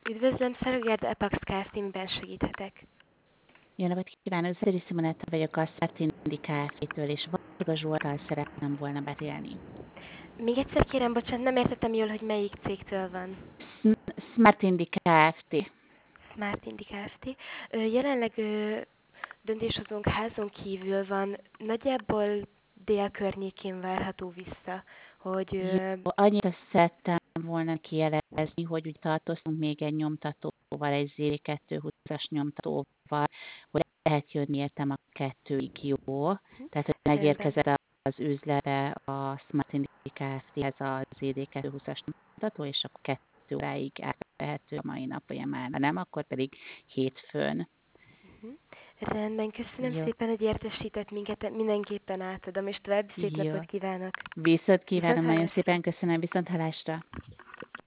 Üdvözlöm, Szeregerd Apex Kft. Miben segíthetek? Jó napot kívánok! Zeri Simonetta vagyok a Smartindi Kft-től, és Varga Zsolttal szerettem volna beszélni. Még egyszer kérem, bocsánat, nem értettem jól, hogy melyik cégtől van. Smartindi Kft. Smart Indi Kft. Jelenleg döntéshozónk házon kívül van, nagyjából dél környékén várható vissza, hogy Jó, annyit szerettem volna kijelezni, hogy úgy tartoztunk még egy nyomtatóval, egy Z220-as nyomtatóval, hogy lehet jönni értem a kettőig, jó? Tehát, hogy rendben. megérkezett az üzlete a Smartindi Kft-hez a ZD220-as nyomtató, és akkor 2 óráig átvehető a mai nap folyamán. Ha nem, akkor pedig hétfőn. Rendben, köszönöm Jó, szépen, hogy értesített minket, mindenképpen átadom, és további szép jó. napot kívánok. Viszont Viszont kívánom, nagyon hallásra! szépen köszönöm, viszont hallásra.